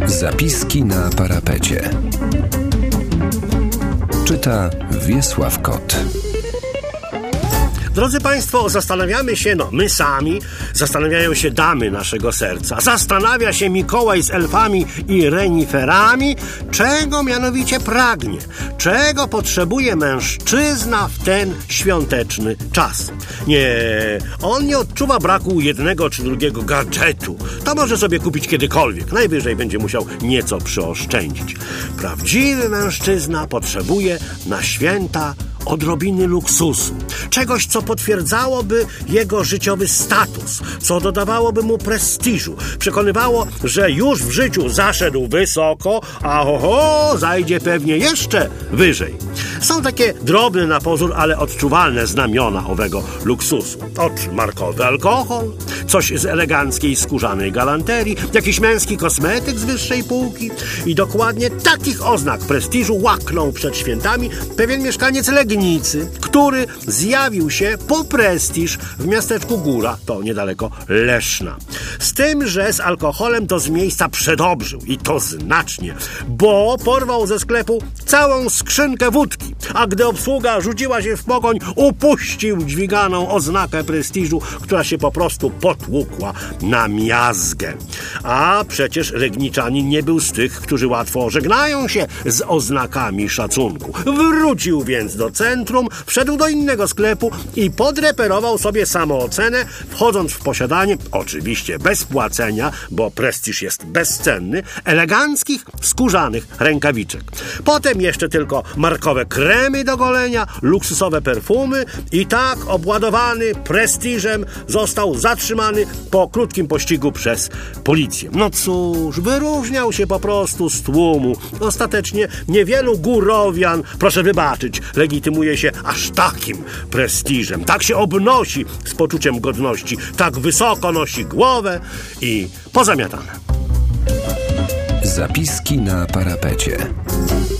Zapiski na parapecie. Czyta Wiesław Kot. Drodzy Państwo, zastanawiamy się, my sami, zastanawiają się damy naszego serca. Zastanawia się Mikołaj z elfami i reniferami, czego mianowicie pragnie, czego potrzebuje mężczyzna w ten świąteczny czas. Nie, on nie odczuwa braku jednego czy drugiego gadżetu. To może sobie kupić kiedykolwiek, najwyżej będzie musiał nieco przyoszczędzić. Prawdziwy mężczyzna potrzebuje na święta odrobiny luksusu, czegoś, co potwierdzałoby jego życiowy status, co dodawałoby mu prestiżu, przekonywało, że już w życiu zaszedł wysoko, a zajdzie pewnie jeszcze wyżej. Są takie drobne na pozór, ale odczuwalne znamiona owego luksusu. Markowy alkohol, coś z eleganckiej skórzanej galanterii, jakiś męski kosmetyk z wyższej półki i dokładnie takich oznak prestiżu łaknął przed świętami pewien mieszkaniec Legnicy, który zjawił się po prestiż w miasteczku Góra, to niedaleko Leszna. Z tym, że z alkoholem to z miejsca przedobrzył i to znacznie, bo porwał ze sklepu całą skrzynkę wódki, a gdy obsługa rzuciła się w pogoń, upuścił dźwiganą oznakę prestiżu, która się po prostu potłukła na miazgę. A przecież Legniczanin nie był z tych, którzy łatwo żegnają się z oznakami szacunku. Wrócił więc do centrum, wszedł do innego sklepu i podreperował sobie samoocenę, wchodząc w posiadanie, oczywiście bez płacenia, bo prestiż jest bezcenny, eleganckich, skórzanych rękawiczek. Potem jeszcze tylko markowe kremy do golenia, luksusowe perfumy i tak obładowany prestiżem został zatrzymany po krótkim pościgu przez policję. No cóż, wyróżniał się po prostu z tłumu. Ostatecznie niewielu górowian, proszę wybaczyć, legitymuje się aż takim prestiżem. Tak się obnosi z poczuciem godności, tak wysoko nosi głowę i pozamiatane. Zapiski na parapecie.